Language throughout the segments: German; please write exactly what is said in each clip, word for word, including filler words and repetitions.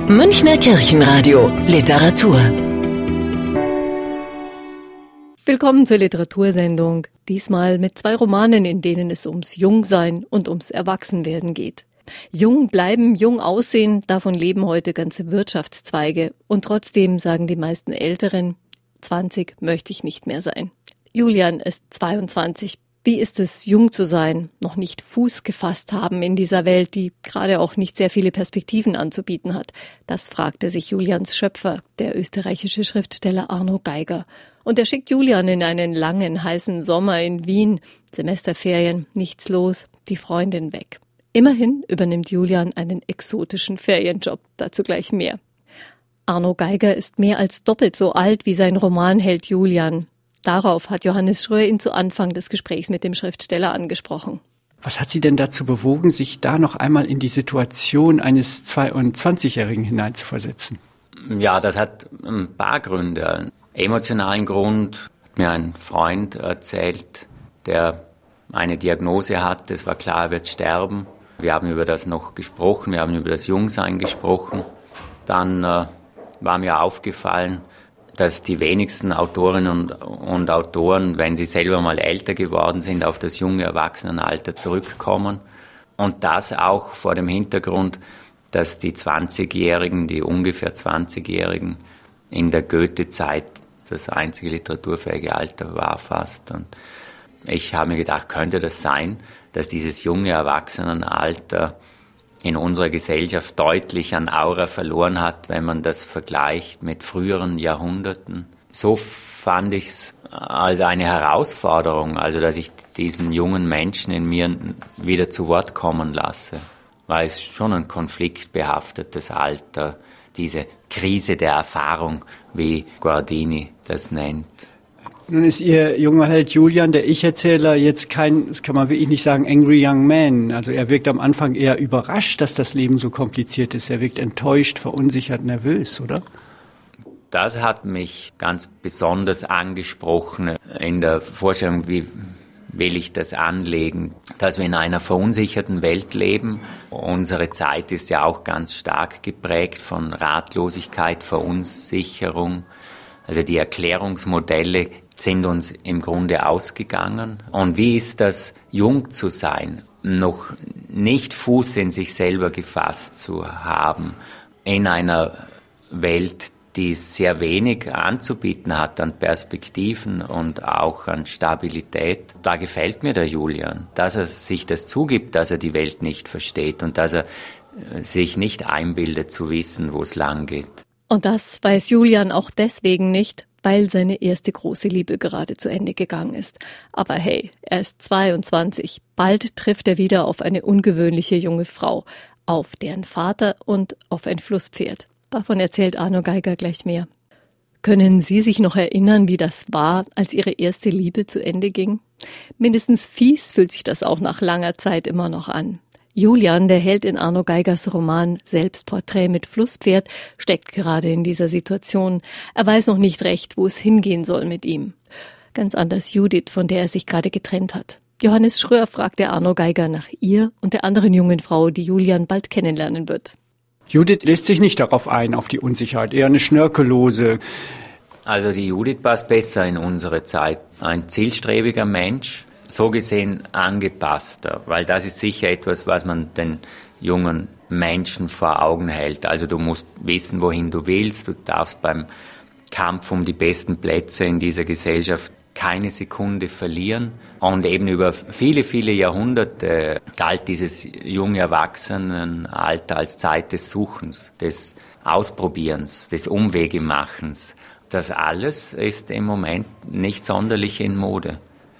Münchner Kirchenradio Literatur. Willkommen zur Literatursendung. Diesmal mit zwei Romanen, in denen es ums Jungsein und ums Erwachsenwerden geht. Jung bleiben, jung aussehen, davon leben heute ganze Wirtschaftszweige. Und trotzdem sagen die meisten Älteren, zwanzig möchte ich nicht mehr sein. Julian ist zweiundzwanzig. Wie ist es, jung zu sein, noch nicht Fuß gefasst haben in dieser Welt, die gerade auch nicht sehr viele Perspektiven anzubieten hat? Das fragte sich Julians Schöpfer, der österreichische Schriftsteller Arno Geiger. Und er schickt Julian in einen langen, heißen Sommer in Wien. Semesterferien, nichts los, die Freundin weg. Immerhin übernimmt Julian einen exotischen Ferienjob, dazu gleich mehr. Arno Geiger ist mehr als doppelt so alt wie sein Romanheld Julian. Darauf hat Johannes Schröer ihn zu Anfang des Gesprächs mit dem Schriftsteller angesprochen. Was hat Sie denn dazu bewogen, sich da noch einmal in die Situation eines zweiundzwanzigjährigen hineinzuversetzen? Ja, das hat ein paar Gründe. Einen emotionalen Grund hat mir ein Freund erzählt, der eine Diagnose hat. Es war klar, er wird sterben. Wir haben über das noch gesprochen, wir haben über das Jungsein gesprochen. Dann äh, war mir aufgefallen, dass die wenigsten Autorinnen und, und Autoren, wenn sie selber mal älter geworden sind, auf das junge Erwachsenenalter zurückkommen. Und das auch vor dem Hintergrund, dass die zwanzigjährigen, die ungefähr zwanzigjährigen in der Goethe-Zeit das einzige literaturfähige Alter war fast. Und ich habe mir gedacht, könnte das sein, dass dieses junge Erwachsenenalter in unserer Gesellschaft deutlich an Aura verloren hat, wenn man das vergleicht mit früheren Jahrhunderten. So fand ich es als eine Herausforderung, also dass ich diesen jungen Menschen in mir wieder zu Wort kommen lasse, weil es schon ein konfliktbehaftetes Alter, diese Krise der Erfahrung, wie Guardini das nennt. Nun ist Ihr junger Held Julian, der Ich-Erzähler, jetzt kein, das kann man wirklich nicht sagen, angry young man. Also er wirkt am Anfang eher überrascht, dass das Leben so kompliziert ist. Er wirkt enttäuscht, verunsichert, nervös, oder? Das hat mich ganz besonders angesprochen in der Vorstellung, wie will ich das anlegen, dass wir in einer verunsicherten Welt leben. Unsere Zeit ist ja auch ganz stark geprägt von Ratlosigkeit, Verunsicherung. Also die Erklärungsmodelle sind uns im Grunde ausgegangen. Und wie ist das, jung zu sein, noch nicht Fuß in sich selber gefasst zu haben, in einer Welt, die sehr wenig anzubieten hat an Perspektiven und auch an Stabilität. Da gefällt mir der Julian, dass er sich das zugibt, dass er die Welt nicht versteht und dass er sich nicht einbildet zu wissen, wo es lang geht. Und das weiß Julian auch deswegen nicht, weil seine erste große Liebe gerade zu Ende gegangen ist. Aber hey, er ist zweiundzwanzig. Bald trifft er wieder auf eine ungewöhnliche junge Frau, auf deren Vater und auf ein Flusspferd. Davon erzählt Arno Geiger gleich mehr. Können Sie sich noch erinnern, wie das war, als Ihre erste Liebe zu Ende ging? Mindestens fies fühlt sich das auch nach langer Zeit immer noch an. Julian, der Held in Arno Geigers Roman Selbstporträt mit Flusspferd, steckt gerade in dieser Situation. Er weiß noch nicht recht, wo es hingehen soll mit ihm. Ganz anders Judith, von der er sich gerade getrennt hat. Johannes Schröer fragt der Arno Geiger nach ihr und der anderen jungen Frau, die Julian bald kennenlernen wird. Judith lässt sich nicht darauf ein, auf die Unsicherheit, eher eine Schnörkellose. Also die Judith passt besser in unsere Zeit. Ein zielstrebiger Mensch, so gesehen angepasster, weil das ist sicher etwas, was man den jungen Menschen vor Augen hält. Also du musst wissen, wohin du willst, du darfst beim Kampf um die besten Plätze in dieser Gesellschaft keine Sekunde verlieren. Und eben über viele, viele Jahrhunderte galt dieses junge Erwachsenenalter als Zeit des Suchens, des Ausprobierens, des Umwegemachens. Das alles ist im Moment nicht sonderlich in Mode.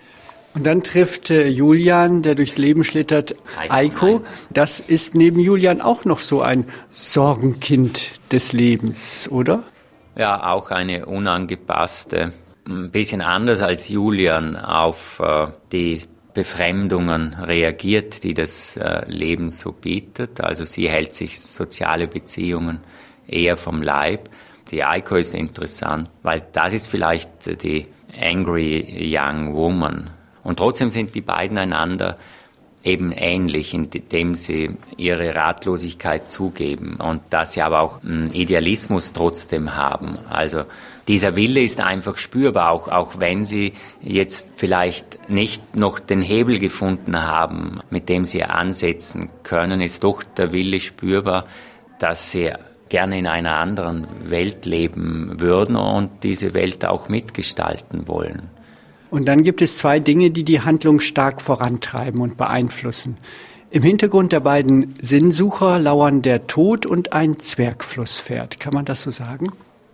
Und dann trifft äh, Julian, der durchs Leben schlittert, Eiko. Das ist neben Julian auch noch so ein Sorgenkind des Lebens, oder? Ja, auch eine unangepasste, ein bisschen anders als Julian auf äh, die Befremdungen reagiert, die das äh, Leben so bietet. Also sie hält sich soziale Beziehungen eher vom Leib. Die Eiko ist interessant, weil das ist vielleicht die angry young woman. Und trotzdem sind die beiden einander eben ähnlich, indem sie ihre Ratlosigkeit zugeben und dass sie aber auch einen Idealismus trotzdem haben. Also dieser Wille ist einfach spürbar, auch, auch wenn sie jetzt vielleicht nicht noch den Hebel gefunden haben, mit dem sie ansetzen können, ist doch der Wille spürbar, dass sie gerne in einer anderen Welt leben würden und diese Welt auch mitgestalten wollen. Und dann gibt es zwei Dinge, die die Handlung stark vorantreiben und beeinflussen. Im Hintergrund der beiden Sinnsucher lauern der Tod und ein Zwergflusspferd. Kann man das so sagen?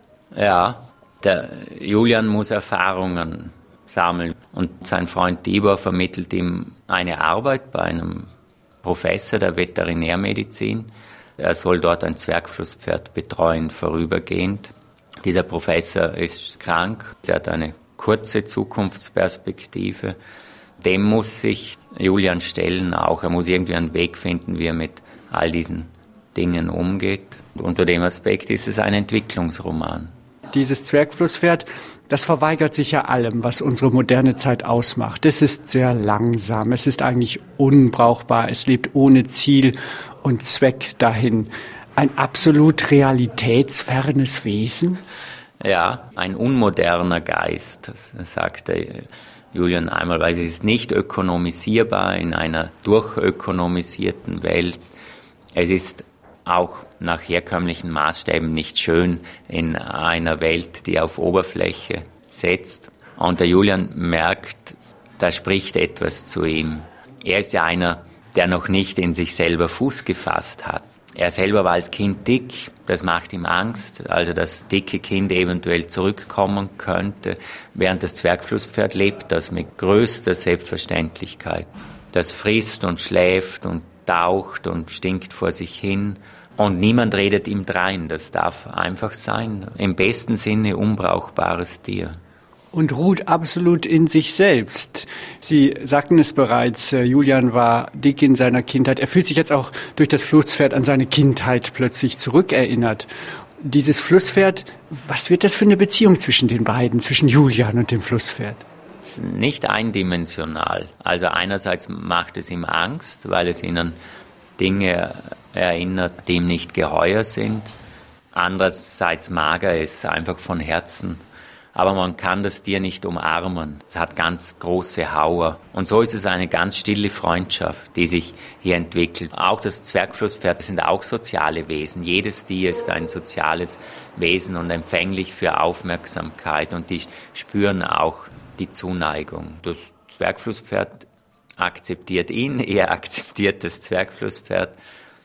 Ja, der Julian muss Erfahrungen sammeln und sein Freund Tibor vermittelt ihm eine Arbeit bei einem Professor der Veterinärmedizin. Er soll dort ein Zwergflusspferd betreuen, vorübergehend. Dieser Professor ist krank, er hat eine kurze Zukunftsperspektive. Dem muss sich Julian stellen auch. Er muss irgendwie einen Weg finden, wie er mit all diesen Dingen umgeht. Unter dem Aspekt ist es ein Entwicklungsroman. Dieses Zwergflusspferd, das verweigert sich ja allem, was unsere moderne Zeit ausmacht. Es ist sehr langsam, es ist eigentlich unbrauchbar, es lebt ohne Ziel und Zweck dahin. Ein absolut realitätsfernes Wesen? Ja, ein unmoderner Geist, das sagte Julian einmal, weil es ist nicht ökonomisierbar in einer durchökonomisierten Welt. Es ist auch nach herkömmlichen Maßstäben nicht schön in einer Welt, die auf Oberfläche setzt. Und der Julian merkt, da spricht etwas zu ihm. Er ist ja einer, der noch nicht in sich selber Fuß gefasst hat. Er selber war als Kind dick, das macht ihm Angst, also das dicke Kind eventuell zurückkommen könnte, während das Zwergflusspferd lebt das mit größter Selbstverständlichkeit. Das frisst und schläft und taucht und stinkt vor sich hin und niemand redet ihm drein, das darf einfach sein. Im besten Sinne unbrauchbares Tier. Und ruht absolut in sich selbst. Sie sagten es bereits, Julian war dick in seiner Kindheit. Er fühlt sich jetzt auch durch das Flusspferd an seine Kindheit plötzlich zurückerinnert. Dieses Flusspferd, was wird das für eine Beziehung zwischen den beiden, zwischen Julian und dem Flusspferd? Es ist nicht eindimensional. Also einerseits macht es ihm Angst, weil es ihn an Dinge erinnert, die ihm nicht geheuer sind. Andererseits mag er es einfach von Herzen. Aber man kann das Tier nicht umarmen. Es hat ganz große Hauer. Und so ist es eine ganz stille Freundschaft, die sich hier entwickelt. Auch das Zwergflusspferd sind auch soziale Wesen. Jedes Tier ist ein soziales Wesen und empfänglich für Aufmerksamkeit. Und die spüren auch die Zuneigung. Das Zwergflusspferd akzeptiert ihn, er akzeptiert das Zwergflusspferd.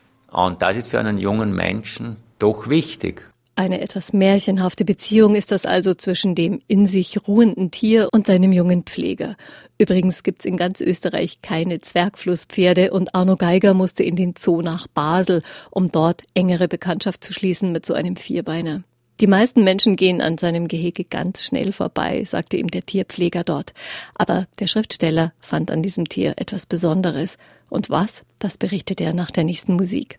Und das ist für einen jungen Menschen doch wichtig. Eine etwas märchenhafte Beziehung ist das also zwischen dem in sich ruhenden Tier und seinem jungen Pfleger. Übrigens gibt's in ganz Österreich keine Zwergflusspferde und Arno Geiger musste in den Zoo nach Basel, um dort engere Bekanntschaft zu schließen mit so einem Vierbeiner. Die meisten Menschen gehen an seinem Gehege ganz schnell vorbei, sagte ihm der Tierpfleger dort. Aber der Schriftsteller fand an diesem Tier etwas Besonderes. Und was? Das berichtet er nach der nächsten Musik.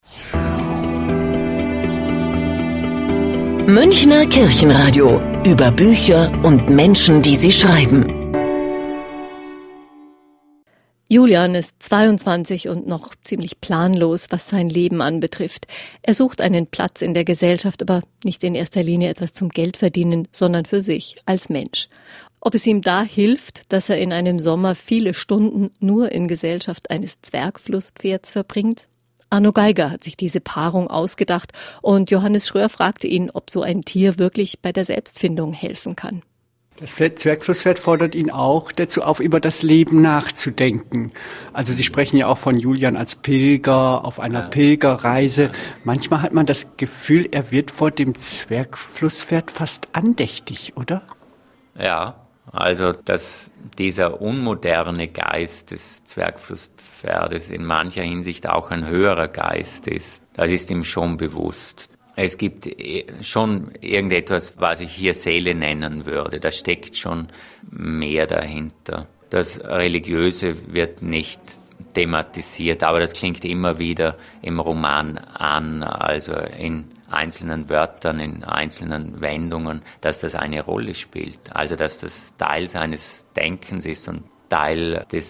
Münchner Kirchenradio. Über Bücher und Menschen, die sie schreiben. Julian ist zweiundzwanzig und noch ziemlich planlos, was sein Leben anbetrifft. Er sucht einen Platz in der Gesellschaft, aber nicht in erster Linie etwas zum Geldverdienen, sondern für sich als Mensch. Ob es ihm da hilft, dass er in einem Sommer viele Stunden nur in Gesellschaft eines Zwergflusspferds verbringt? Arno Geiger hat sich diese Paarung ausgedacht und Johannes Schröer fragte ihn, ob so ein Tier wirklich bei der Selbstfindung helfen kann. Das Zwergflusspferd fordert ihn auch dazu auf, über das Leben nachzudenken. Also Sie sprechen ja auch von Julian als Pilger auf einer Pilgerreise. Manchmal hat man das Gefühl, er wird vor dem Zwergflusspferd fast andächtig, oder? Ja. Also, dass dieser unmoderne Geist des Zwergflusspferdes in mancher Hinsicht auch ein höherer Geist ist, das ist ihm schon bewusst. Es gibt schon irgendetwas, was ich hier Seele nennen würde. Da steckt schon mehr dahinter. Das Religiöse wird nicht thematisiert, aber das klingt immer wieder im Roman an, also in einzelnen Wörtern, in einzelnen Wendungen, dass das eine Rolle spielt. Also dass das Teil seines Denkens ist und Teil des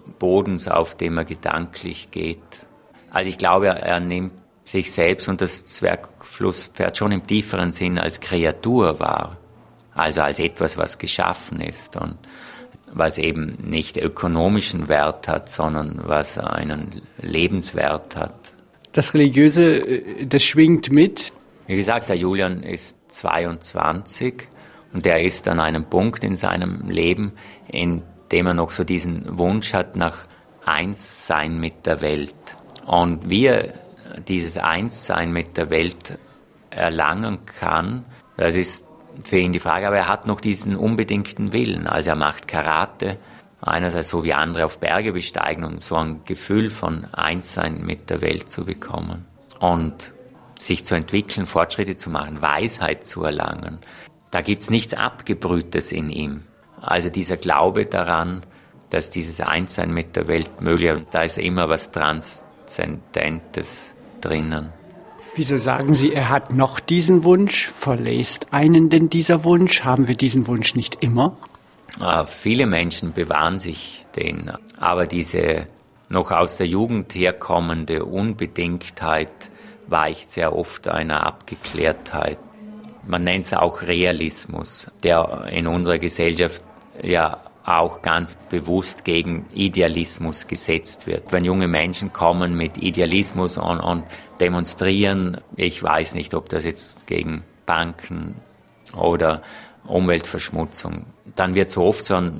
Bodens, auf dem er gedanklich geht. Also ich glaube, er nimmt sich selbst und das Zwergflusspferd schon im tieferen Sinn als Kreatur wahr. Also als etwas, was geschaffen ist und was eben nicht ökonomischen Wert hat, sondern was einen Lebenswert hat. Das Religiöse, das schwingt mit. Wie gesagt, der Julian ist zweiundzwanzig und er ist an einem Punkt in seinem Leben, in dem er noch so diesen Wunsch hat nach Einssein mit der Welt. Und wie er dieses Einssein mit der Welt erlangen kann, das ist für ihn die Frage, aber er hat noch diesen unbedingten Willen. Also er macht Karate, einerseits so wie andere auf Berge besteigen, um so ein Gefühl von Einssein mit der Welt zu bekommen und sich zu entwickeln, Fortschritte zu machen, Weisheit zu erlangen. Da gibt's nichts Abgebrühtes in ihm. Also dieser Glaube daran, dass dieses Einssein mit der Welt möglich ist, da ist immer was Transzendentes drinnen. Wieso sagen Sie, er hat noch diesen Wunsch? Verlässt einen denn dieser Wunsch? Haben wir diesen Wunsch nicht immer? Äh, viele Menschen bewahren sich den, aber diese noch aus der Jugend herkommende Unbedingtheit weicht sehr oft einer Abgeklärtheit. Man nennt es auch Realismus, der in unserer Gesellschaft ja auch ganz bewusst gegen Idealismus gesetzt wird. Wenn junge Menschen kommen mit Idealismus und, und demonstrieren, ich weiß nicht, ob das jetzt gegen Banken oder Umweltverschmutzung, dann wird so oft so ein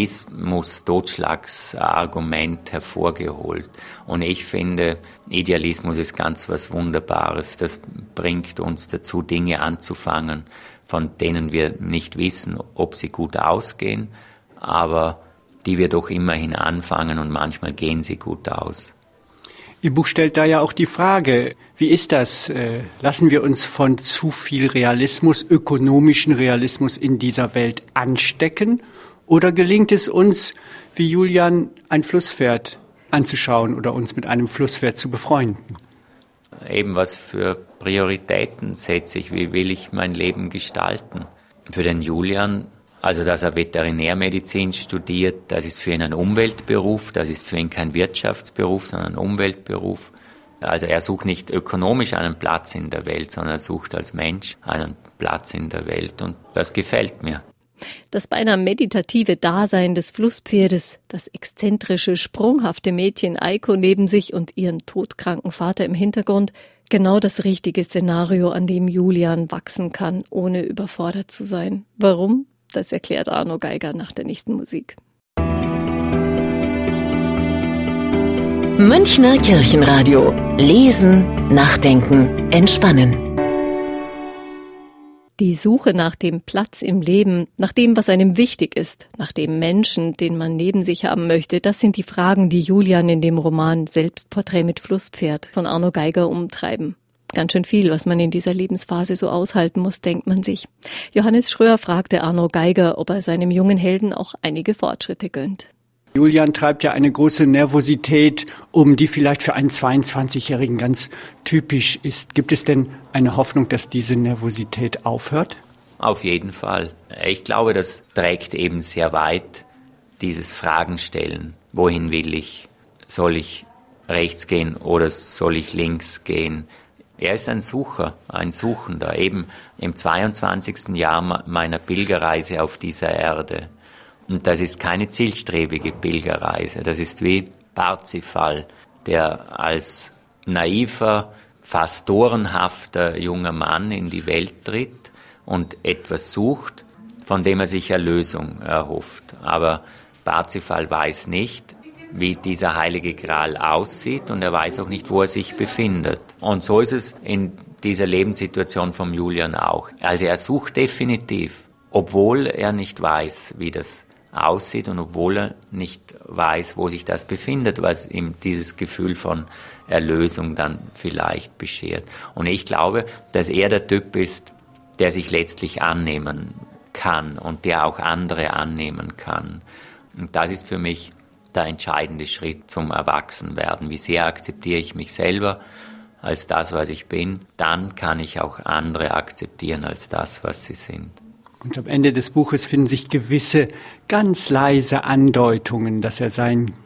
Realismus-Totschlagsargument hervorgeholt. Und ich finde, Idealismus ist ganz was Wunderbares. Das bringt uns dazu, Dinge anzufangen, von denen wir nicht wissen, ob sie gut ausgehen, aber die wir doch immerhin anfangen und manchmal gehen sie gut aus. Ihr Buch stellt da ja auch die Frage, wie ist das? Lassen wir uns von zu viel Realismus, ökonomischen Realismus in dieser Welt anstecken? Oder gelingt es uns, wie Julian, ein Flusspferd anzuschauen oder uns mit einem Flusspferd zu befreunden? Eben, was für Prioritäten setze ich, wie will ich mein Leben gestalten? Für den Julian, also dass er Veterinärmedizin studiert, das ist für ihn ein Umweltberuf, das ist für ihn kein Wirtschaftsberuf, sondern ein Umweltberuf. Also er sucht nicht ökonomisch einen Platz in der Welt, sondern er sucht als Mensch einen Platz in der Welt und das gefällt mir. Das beinahe meditative Dasein des Flusspferdes, das exzentrische, sprunghafte Mädchen Eiko neben sich und ihren todkranken Vater im Hintergrund, genau das richtige Szenario, an dem Julian wachsen kann, ohne überfordert zu sein. Warum? Das erklärt Arno Geiger nach der nächsten Musik. Münchner Kirchenradio. Lesen, nachdenken, entspannen. Die Suche nach dem Platz im Leben, nach dem, was einem wichtig ist, nach dem Menschen, den man neben sich haben möchte, das sind die Fragen, die Julian in dem Roman Selbstporträt mit Flusspferd von Arno Geiger umtreiben. Ganz schön viel, was man in dieser Lebensphase so aushalten muss, denkt man sich. Johannes Schröer fragte Arno Geiger, ob er seinem jungen Helden auch einige Fortschritte gönnt. Julian treibt ja eine große Nervosität um, die vielleicht für einen zweiundzwanzigjährigen ganz typisch ist. Gibt es denn eine Hoffnung, dass diese Nervosität aufhört? Auf jeden Fall. Ich glaube, das trägt eben sehr weit, dieses Fragenstellen. Wohin will ich? Soll ich rechts gehen oder soll ich links gehen? Er ist ein Sucher, ein Suchender, eben im zweiundzwanzigsten Jahr meiner Pilgerreise auf dieser Erde. Und das ist keine zielstrebige Pilgerreise. Das ist wie Parzifal, der als naiver, fast torenhafter junger Mann in die Welt tritt und etwas sucht, von dem er sich Erlösung erhofft. Aber Parzifal weiß nicht, wie dieser heilige Gral aussieht und er weiß auch nicht, wo er sich befindet. Und so ist es in dieser Lebenssituation vom Julian auch. Also er sucht definitiv, obwohl er nicht weiß, wie das aussieht und obwohl er nicht weiß, wo sich das befindet, was ihm dieses Gefühl von Erlösung dann vielleicht beschert. Und ich glaube, dass er der Typ ist, der sich letztlich annehmen kann und der auch andere annehmen kann. Und das ist für mich der entscheidende Schritt zum Erwachsenwerden. Wie sehr akzeptiere ich mich selber als das, was ich bin, dann kann ich auch andere akzeptieren als das, was sie sind. Und am Ende des Buches finden sich gewisse ganz leise Andeutungen, dass er sein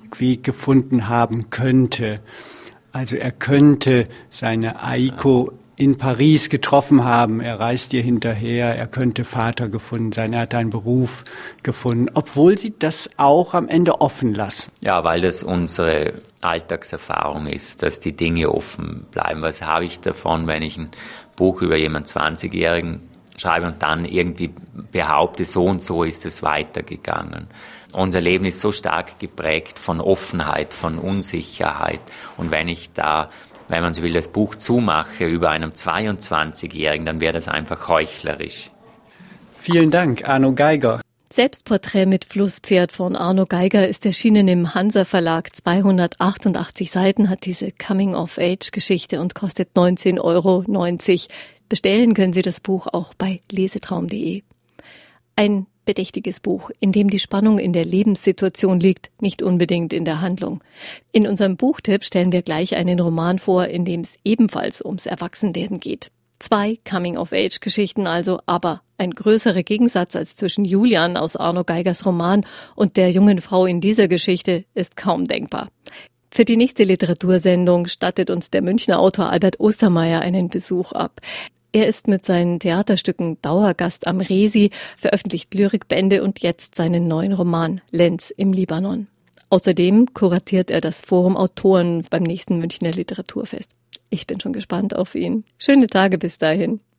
Weg gefunden haben könnte. Also er könnte seine Aiko in Paris getroffen haben, er reist ihr hinterher, er könnte Vater gefunden sein, er hat einen Beruf gefunden, obwohl sie das auch am Ende offen lassen. Ja, weil das unsere Alltagserfahrung ist, dass die Dinge offen bleiben. Was habe ich davon, wenn ich ein Buch über jemanden zwanzigjährigen schreibe und dann irgendwie behaupte, so und so ist es weitergegangen. Unser Leben ist so stark geprägt von Offenheit, von Unsicherheit. Und wenn ich da, wenn man so will, das Buch zumache über einem zweiundzwanzigjährigen, dann wäre das einfach heuchlerisch. Vielen Dank, Arno Geiger. Selbstporträt mit Flusspferd von Arno Geiger ist erschienen im Hansa Verlag. zweihundertachtundachtzig Seiten hat diese Coming-of-Age-Geschichte und kostet neunzehn Euro neunzig. Bestellen können Sie das Buch auch bei lesetraum punkt de. Ein bedächtiges Buch, in dem die Spannung in der Lebenssituation liegt, nicht unbedingt in der Handlung. In unserem Buchtipp stellen wir gleich einen Roman vor, in dem es ebenfalls ums Erwachsenwerden geht. Zwei Coming-of-Age-Geschichten also, aber ein größerer Gegensatz als zwischen Julian aus Arno Geigers Roman und der jungen Frau in dieser Geschichte ist kaum denkbar. Für die nächste Literatursendung stattet uns der Münchner Autor Albert Ostermeier einen Besuch ab. Er ist mit seinen Theaterstücken Dauergast am Resi, veröffentlicht Lyrikbände und jetzt seinen neuen Roman Lenz im Libanon. Außerdem kuratiert er das Forum Autoren beim nächsten Münchner Literaturfest. Ich bin schon gespannt auf ihn. Schöne Tage bis dahin.